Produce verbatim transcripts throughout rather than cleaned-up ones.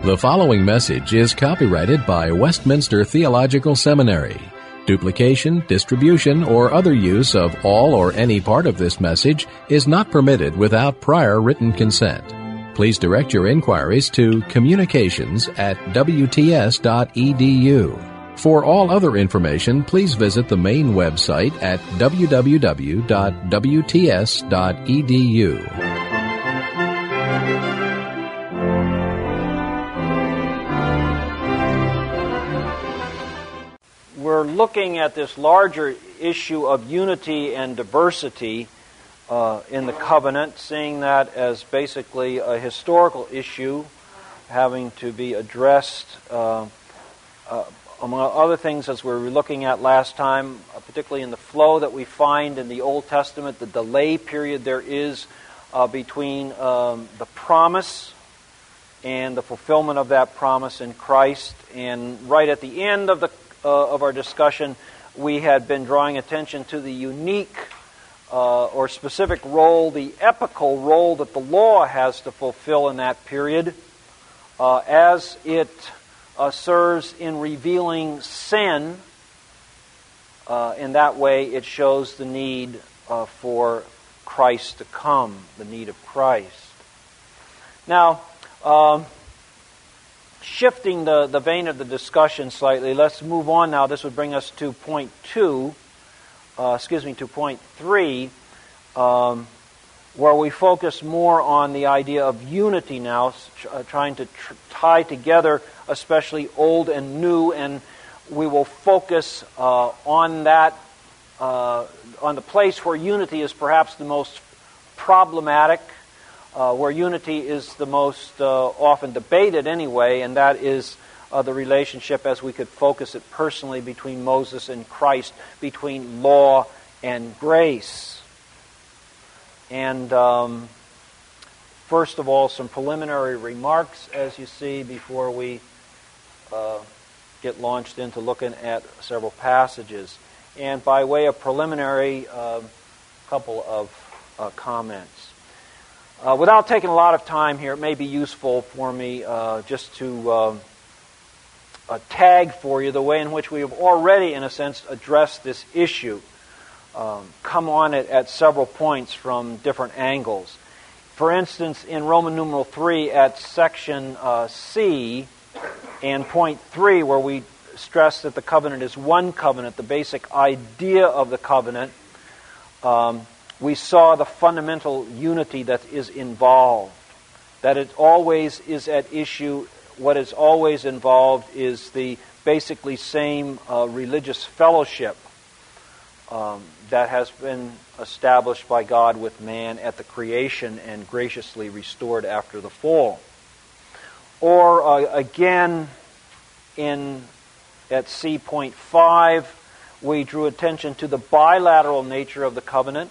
The following message is copyrighted by Westminster Theological Seminary. Duplication, distribution, or other use of all or any part of this message is not permitted without prior written consent. Please direct your inquiries to communications at w t s dot e d u. For all other information, please visit the main website at w w w dot w t s dot e d u. We're looking at this larger issue of unity and diversity uh, in the covenant, seeing that as basically a historical issue having to be addressed, uh, uh, among other things, as we were looking at last time, uh, particularly in the flow that we find in the Old Testament, the delay period there is uh, between um, the promise and the fulfillment of that promise in Christ. And right at the end of the Uh, of our discussion, we had been drawing attention to the unique uh, or specific role, the epical role that the law has to fulfill in that period uh, as it uh, serves in revealing sin. Uh, in that way, it shows the need uh, for Christ to come, the need of Christ. Now, um, shifting the, the vein of the discussion slightly, let's move on now. This would bring us to point two, uh, excuse me, to point three, um, where we focus more on the idea of unity now, uh, trying to tr- tie together especially old and new, and we will focus uh, on that, uh, on the place where unity is perhaps the most problematic, Uh, where unity is the most uh, often debated anyway, and that is uh, the relationship, as we could focus it personally, between Moses and Christ, between law and grace. And um, first of all, some preliminary remarks, as you see, before we uh, get launched into looking at several passages. And by way of preliminary, a uh, couple of uh, comments. Uh, without taking a lot of time here, it may be useful for me uh, just to uh, uh, tag for you the way in which we have already, in a sense, addressed this issue, um, come on it at several points from different angles. For instance, in Roman numeral three at section uh, C and point three, where we stress that the covenant is one covenant, the basic idea of the covenant, um, we saw the fundamental unity that is involved, that it always is at issue. What is always involved is the basically same uh, religious fellowship um, that has been established by God with man at the creation and graciously restored after the fall. Or uh, again, in at C point five, we drew attention to the bilateral nature of the covenant.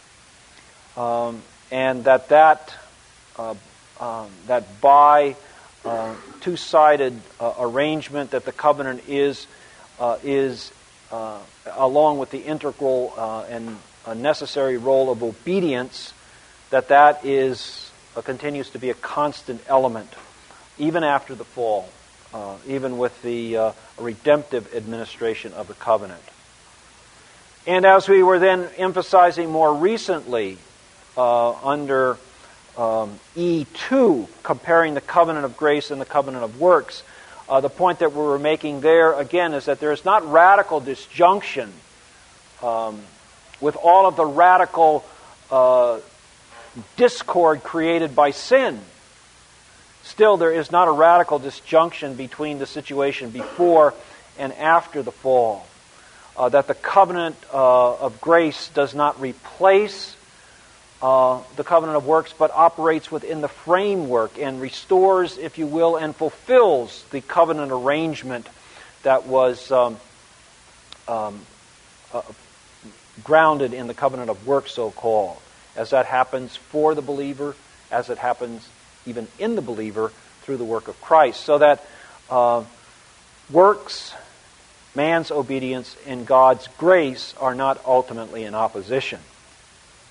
Um, and that that uh, um, that by uh, two-sided uh, arrangement that the covenant is uh, is uh, along with the integral uh, and a necessary role of obedience, that that is uh, continues to be a constant element even after the fall, uh, even with the uh, redemptive administration of the covenant. And as we were then emphasizing more recently, Uh, under um, E two, comparing the covenant of grace and the covenant of works, uh, the point that we were making there, again, is that there is not radical disjunction um, with all of the radical uh, discord created by sin. Still, there is not a radical disjunction between the situation before and after the fall. Uh, that the covenant uh, of grace does not replace Uh, the covenant of works, but operates within the framework and restores, if you will, and fulfills the covenant arrangement that was um, um, uh, grounded in the covenant of works, so-called, as that happens for the believer, as it happens even in the believer through the work of Christ. So that uh, works, man's obedience, and God's grace are not ultimately in opposition.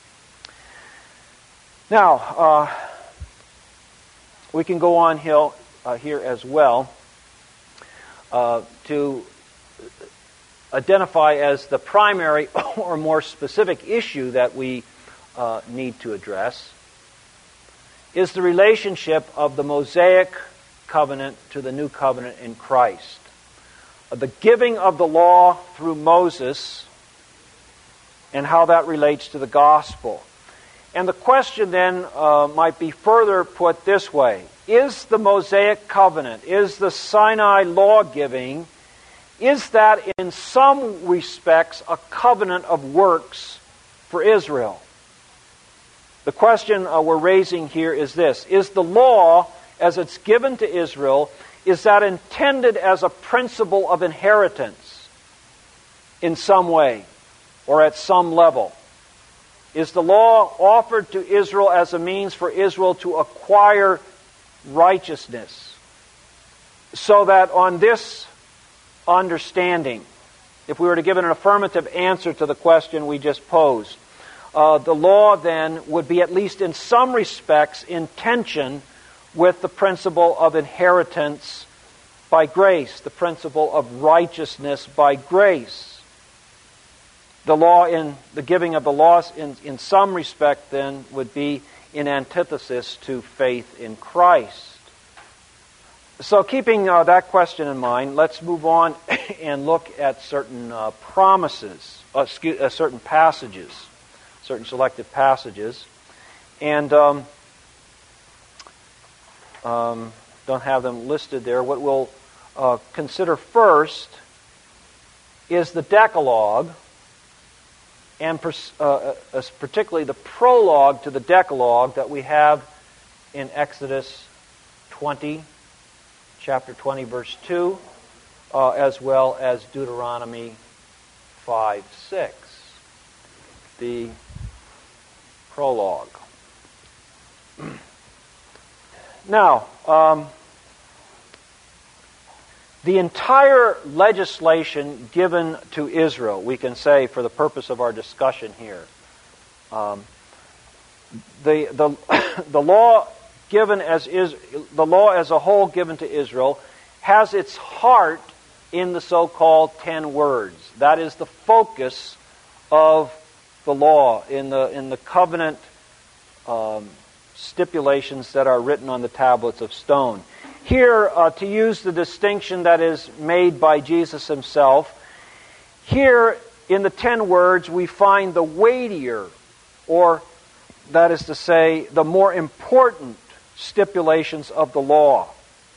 Now, uh, we can go on uh, here as well uh, to identify as the primary or more specific issue that we uh, need to address is the relationship of the Mosaic covenant to the new covenant in Christ. The giving of the law through Moses and how that relates to the gospel. And the question then uh, might be further put this way. Is the Mosaic covenant, is the Sinai law giving, is that in some respects a covenant of works for Israel? The question uh, we're raising here is this. Is the law, as it's given to Israel, is that intended as a principle of inheritance in some way or at some level? Is the law offered to Israel as a means for Israel to acquire righteousness? So that on this understanding, if we were to give an affirmative answer to the question we just posed, uh, the law then would be at least in some respects in tension with the principle of inheritance by grace, the principle of righteousness by grace. The law in the giving of the laws in, in some respect then would be in antithesis to faith in Christ. So keeping uh, that question in mind, let's move on and look at certain uh, promises, uh, excuse, uh, certain passages, certain selected passages. And um, um, don't have them listed there. What we'll uh, consider first is the Decalogue, and pers- uh, uh, particularly the prologue to the Decalogue that we have in Exodus twenty, chapter twenty, verse two, uh, as well as Deuteronomy five, six. The prologue. Now, um, the entire legislation given to Israel, we can say for the purpose of our discussion here, um, the the the law given as is the law as a whole given to Israel has its heart in the so-called ten words. That is the focus of the law in the in the covenant um, stipulations that are written on the tablets of stone. Here, uh, to use the distinction that is made by Jesus himself, here in the ten words we find the weightier, or that is to say, the more important stipulations of the law.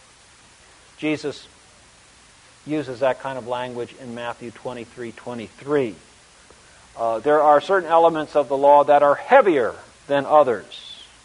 Jesus uses that kind of language in Matthew twenty-three twenty-three. Uh, there are certain elements of the law that are heavier than others,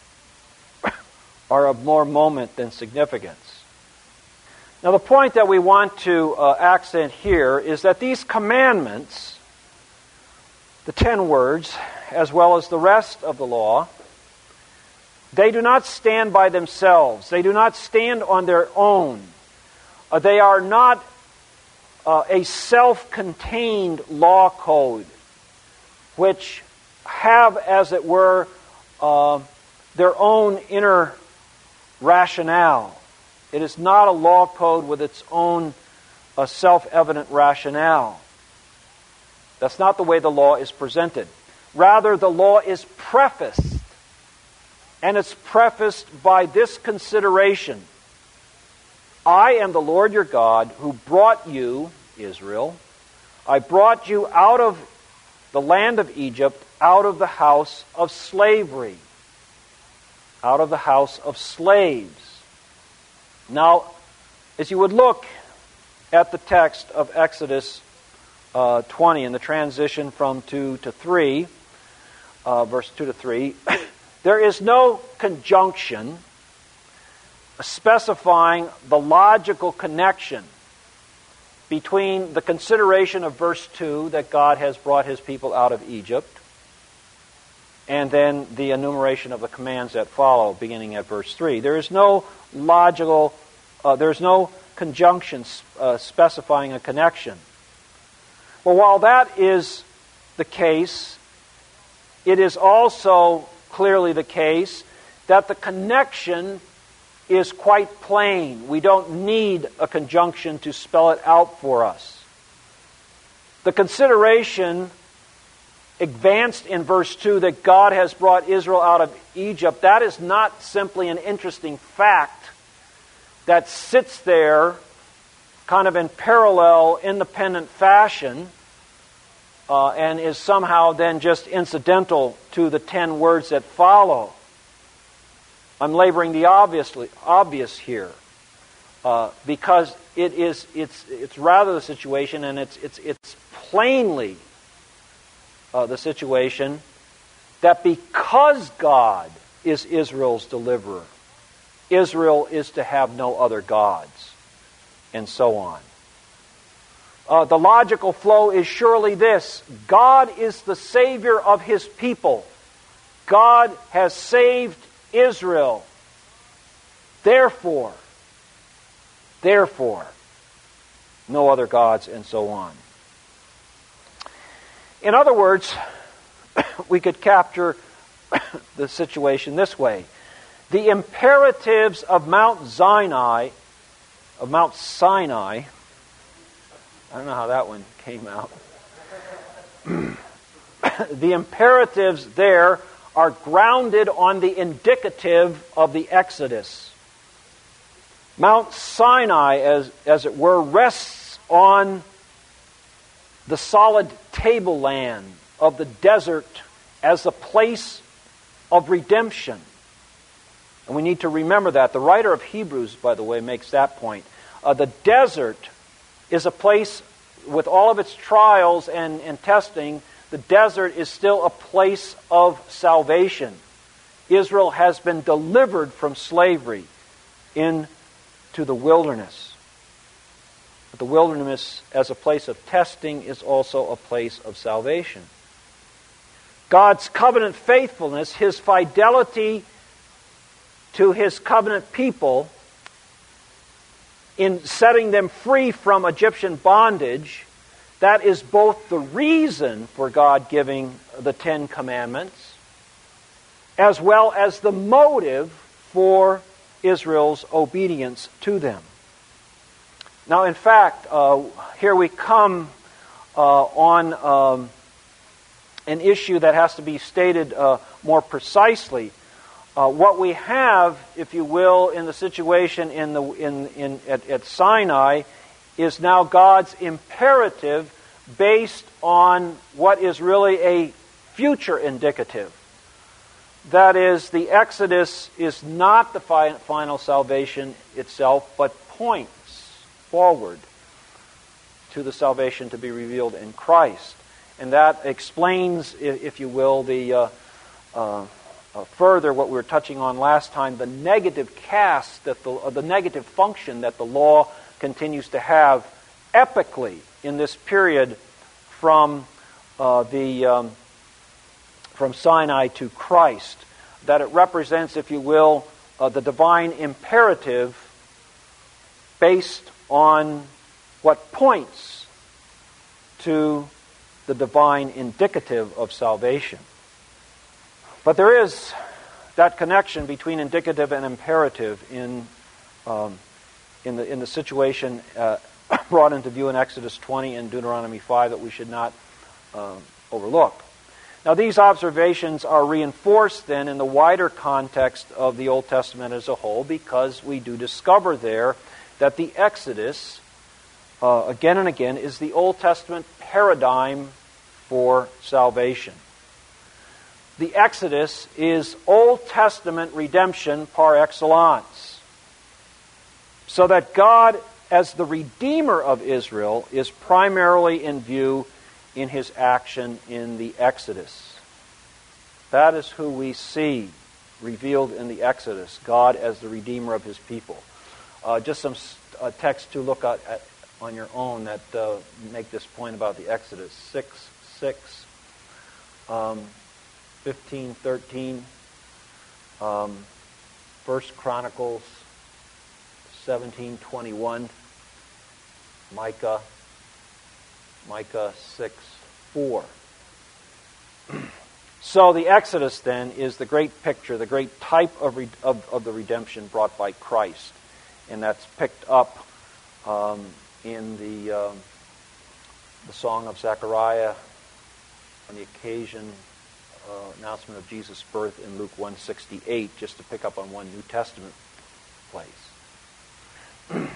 are of more moment than significance. Now, the point that we want to uh, accent here is that these commandments, the ten words, as well as the rest of the law, they do not stand by themselves. They do not stand on their own. Uh, they are not uh, a self-contained law code which have, as it were, uh, their own inner rationale. It is not a law code with its own uh, self-evident rationale. That's not the way the law is presented. Rather, the law is prefaced, and it's prefaced by this consideration. I am the Lord your God who brought you, Israel, I brought you out of the land of Egypt, out of the house of slavery. Out of the house of slaves. Now, as you would look at the text of Exodus uh, twenty in the transition from two to three, uh, verse two to three, there is no conjunction specifying the logical connection between the consideration of verse two, that God has brought his people out of Egypt, and then the enumeration of the commands that follow, beginning at verse three. There is no logical, uh, there is no conjunction uh, specifying a connection. Well, while that is the case, it is also clearly the case that the connection is quite plain. We don't need a conjunction to spell it out for us. The consideration advanced in verse two that God has brought Israel out of Egypt, that is not simply an interesting fact that sits there kind of in parallel, independent fashion, uh, and is somehow then just incidental to the ten words that follow. I'm laboring the obviously obvious here, uh, because it is it's it's rather the situation, and it's it's it's plainly uh, the situation that because God is Israel's deliverer, Israel is to have no other gods, and so on. Uh, the logical flow is surely this: God is the Savior of His people. God has saved Israel. Therefore, therefore, no other gods, and so on. In other words, we could capture the situation this way. The imperatives of Mount Sinai, of Mount Sinai, I don't know how that one came out. The imperatives there are grounded on the indicative of the Exodus. Mount Sinai, as, as it were, rests on the solid tableland of the desert as a place of redemption. And we need to remember that. The writer of Hebrews, by the way, makes that point. Uh, the desert is a place, with all of its trials and, and testing, the desert is still a place of salvation. Israel has been delivered from slavery into the wilderness. But the wilderness, as a place of testing, is also a place of salvation. God's covenant faithfulness, His fidelity to His covenant people in setting them free from Egyptian bondage, that is both the reason for God giving the Ten Commandments, as well as the motive for Israel's obedience to them. Now, in fact, uh, here we come uh, on um, an issue that has to be stated uh, more precisely. Uh, what we have, if you will, in the situation in the in, in at, at Sinai is now God's imperative based on what is really a future indicative. That is, the Exodus is not the fi- final salvation itself, but points forward to the salvation to be revealed in Christ. And that explains, if you will, the uh, uh, uh, further what we were touching on last time, the negative cast, that the, uh, the negative function that the law continues to have epically in this period from uh, the um, from Sinai to Christ. That it represents, if you will, uh, the divine imperative based on what points to the divine indicative of salvation. But there is that connection between indicative and imperative in um, in the in the situation uh, brought into view in Exodus twenty and Deuteronomy five that we should not uh, overlook. Now, these observations are reinforced then in the wider context of the Old Testament as a whole, because we do discover there that the Exodus, uh, again and again, is the Old Testament paradigm for salvation. The Exodus is Old Testament redemption par excellence. So that God, as the Redeemer of Israel, is primarily in view in His action in the Exodus. That is who we see revealed in the Exodus, God as the Redeemer of His people. Uh, just some uh, text to look at, at on your own that uh, make this point about the Exodus. six six, um, fifteen thirteen, um, First Chronicles seventeen twenty-one, Micah Micah six four. So the Exodus, then, is the great picture, the great type of, re- of, of the redemption brought by Christ. And that's picked up um, in the, um, the Song of Zechariah on the occasion, uh, announcement of Jesus' birth in Luke one sixty-eight, just to pick up on one New Testament place.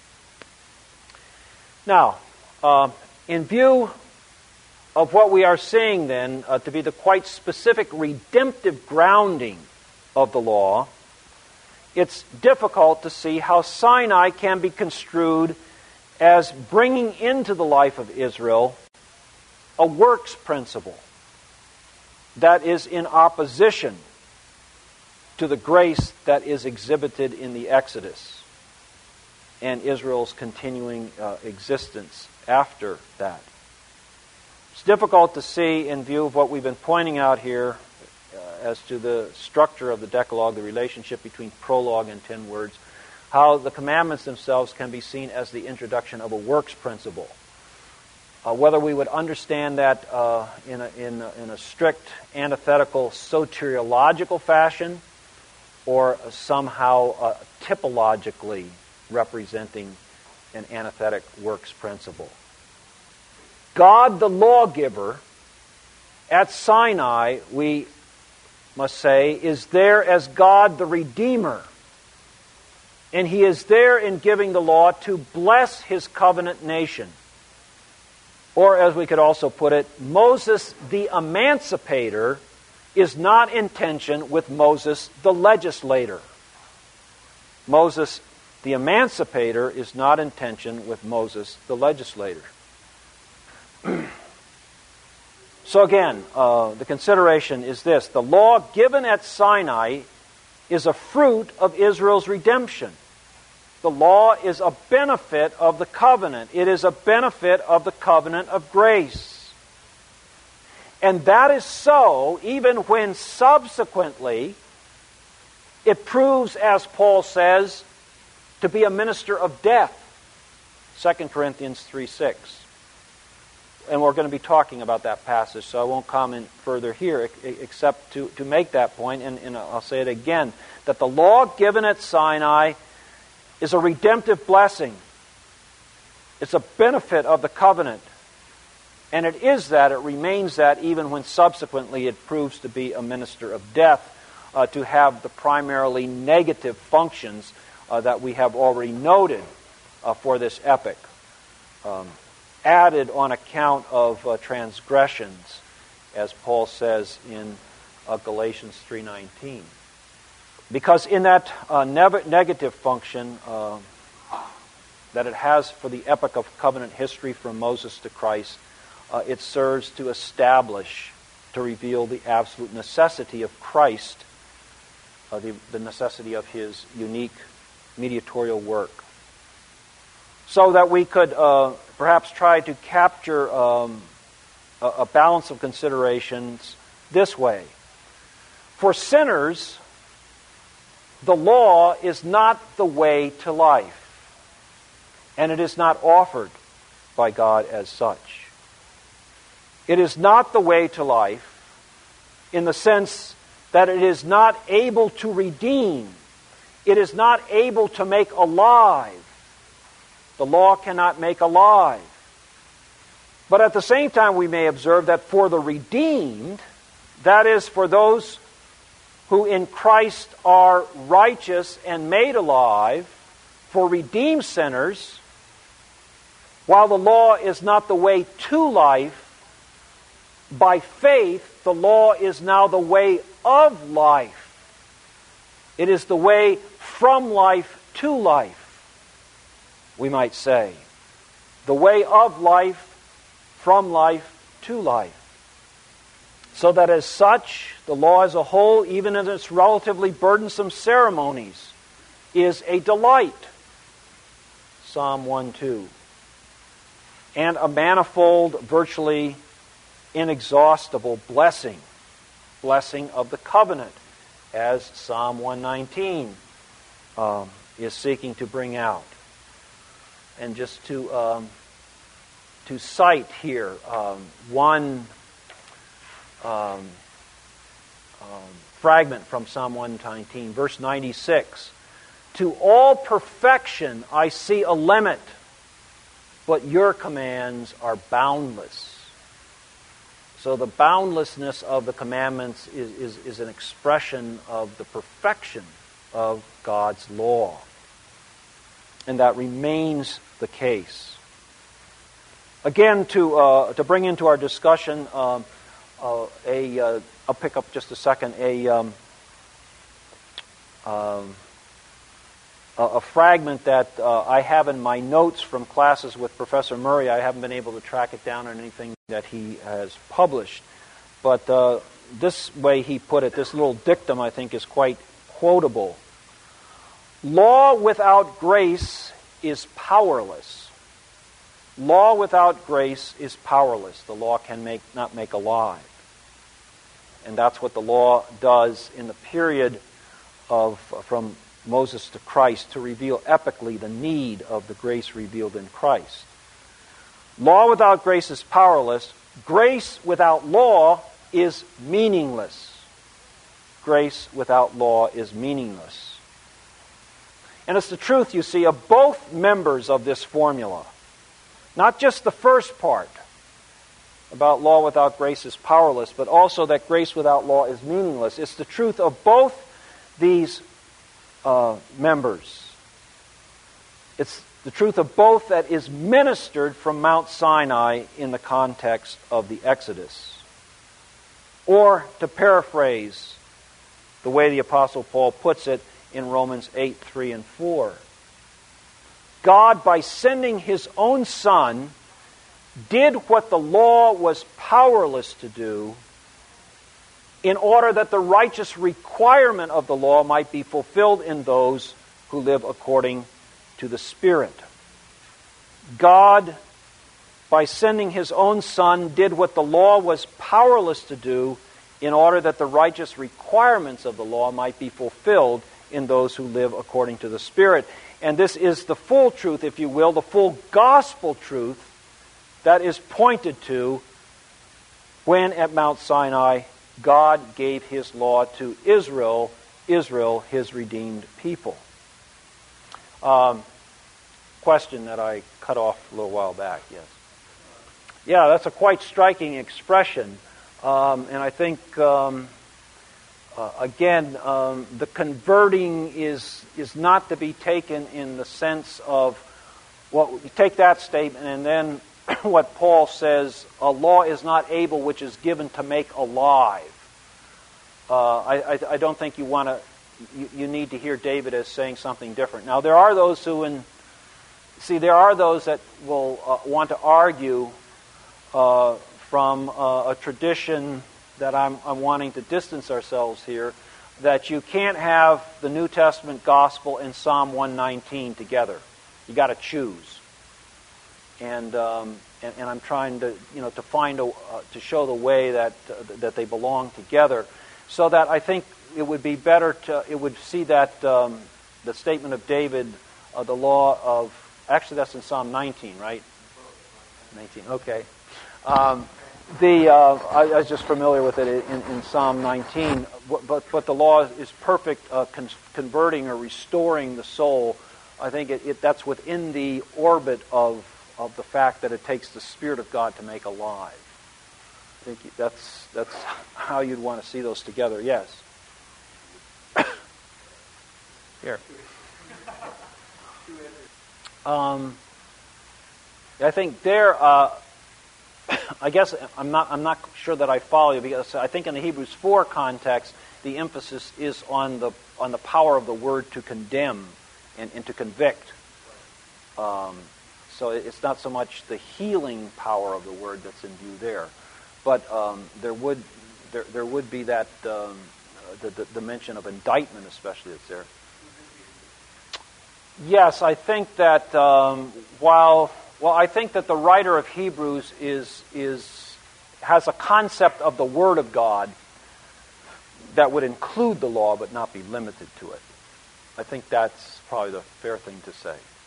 Now, uh, in view of what we are seeing then uh, to be the quite specific redemptive grounding of the law, it's difficult to see how Sinai can be construed as bringing into the life of Israel a works principle that is in opposition to the grace that is exhibited in the Exodus and Israel's continuing uh, existence after that. It's difficult to see, in view of what we've been pointing out here uh, as to the structure of the Decalogue, the relationship between prologue and ten words, how the commandments themselves can be seen as the introduction of a works principle. Uh, whether we would understand that uh, in, a, in, a, in a strict antithetical soteriological fashion or somehow uh, typologically representing an antithetic works principle. God the lawgiver at Sinai, we must say, is there as God the Redeemer. And He is there in giving the law to bless His covenant nation. Or as we could also put it, Moses the emancipator is not in tension with Moses the legislator. Moses the emancipator is not in tension with Moses the legislator. So again, uh, the consideration is this. The law given at Sinai is a fruit of Israel's redemption. The law is a benefit of the covenant. It is a benefit of the covenant of grace. And that is so even when subsequently it proves, as Paul says, to be a minister of death. Second Corinthians three six. And we're going to be talking about that passage, so I won't comment further here except to, to make that point, and, and I'll say it again, that the law given at Sinai is a redemptive blessing. It's a benefit of the covenant. And it is that, it remains that, even when subsequently it proves to be a minister of death, uh, to have the primarily negative functions uh, that we have already noted uh, for this epoch. Um, added on account of uh, transgressions, as Paul says in uh, Galatians three nineteen. Because in that uh, ne- negative function uh, that it has for the epoch of covenant history from Moses to Christ, uh, it serves to establish, to reveal the absolute necessity of Christ, uh, the, the necessity of His unique mediatorial work. So that we could uh, perhaps try to capture um, a, a balance of considerations this way. For sinners, the law is not the way to life, and it is not offered by God as such. It is not the way to life in the sense that it is not able to redeem. It is not able to make alive. The law cannot make alive. But at the same time, we may observe that for the redeemed, that is, for those who in Christ are righteous and made alive, for redeemed sinners, while the law is not the way to life, by faith, the law is now the way of life. It is the way from life to life, we might say. The way of life, from life to life. So that as such, the law as a whole, even in its relatively burdensome ceremonies, is a delight. Psalm one two. And a manifold, virtually inexhaustible blessing. Blessing of the covenant, as Psalm one nineteen um, is seeking to bring out. And just to um, to cite here um, one um, um, fragment from Psalm one nineteen, verse ninety-six. To all perfection I see a limit, but your commands are boundless. So the boundlessness of the commandments is, is, is an expression of the perfection of God's law. And that remains the case. Again, to uh, to bring into our discussion um, uh, a, uh, I'll pick up just a second, a, um, um, a, a fragment that uh, I have in my notes from classes with Professor Murray. I haven't been able to track it down on anything that he has published. But uh, this way he put it, this little dictum I think is quite quotable. Law without grace is powerless. Law without grace is powerless. The law can make not make alive. And that's what the law does in the period of from Moses to Christ, to reveal epically the need of the grace revealed in Christ. Law without grace is powerless. Grace without law is meaningless. Grace without law is meaningless. And it's the truth, you see, of both members of this formula. Not just the first part, about law without grace is powerless, but also that grace without law is meaningless. It's the truth of both these uh, members. It's the truth of both that is ministered from Mount Sinai in the context of the Exodus. Or, to paraphrase the way the Apostle Paul puts it in Romans eight, three and four, God, by sending His own Son, did what the law was powerless to do in order that the righteous requirement of the law might be fulfilled in those who live according to the Spirit. God, by sending His own Son, did what the law was powerless to do in order that the righteous requirements of the law might be fulfilled in those who live according to the Spirit. And this is the full truth, if you will, the full gospel truth that is pointed to when at Mount Sinai God gave His law to Israel, Israel, His redeemed people. Um, question that I cut off a little while back, yes. Yeah, that's a quite striking expression. Um, and I think, um, uh, again, um, the converting is is not to be taken in the sense of, well, you take that statement and then what Paul says, a law is not able which is given to make alive. Uh, I, I, I don't think you want to, you, you need to hear David as saying something different. Now, there are those who, in, see, there are those that will uh, want to argue uh, from uh, a tradition that I'm, I'm wanting to distance ourselves here, that you can't have the New Testament gospel and Psalm one nineteen together. You got to choose. And, um, and and I'm trying to you know to find a uh, to show the way that uh, that they belong together, so that I think it would be better to it would see that um, the statement of David, uh, the law of actually that's in Psalm nineteen, right? nineteen. Okay. Um, the uh, I, I was just familiar with it in, in Psalm nineteen, but but the law is perfect, uh, con- converting or restoring the soul. I think it, it that's within the orbit of. of the fact that it takes the Spirit of God to make alive. I think that's that's how you'd want to see those together. Yes. Here. Um, I think there. Uh, I guess I'm not. I'm not sure that I follow you, because I think in the Hebrews four context, the emphasis is on the on the power of the word to condemn and, and to convict. Um, So it's not so much the healing power of the word that's in view there, but um, there would there there would be that um, the, the the mention of indictment, especially, that's there. Yes, I think that um, while well, I think that the writer of Hebrews is is has a concept of the Word of God that would include the law, but not be limited to it. I think that's probably the fair thing to say.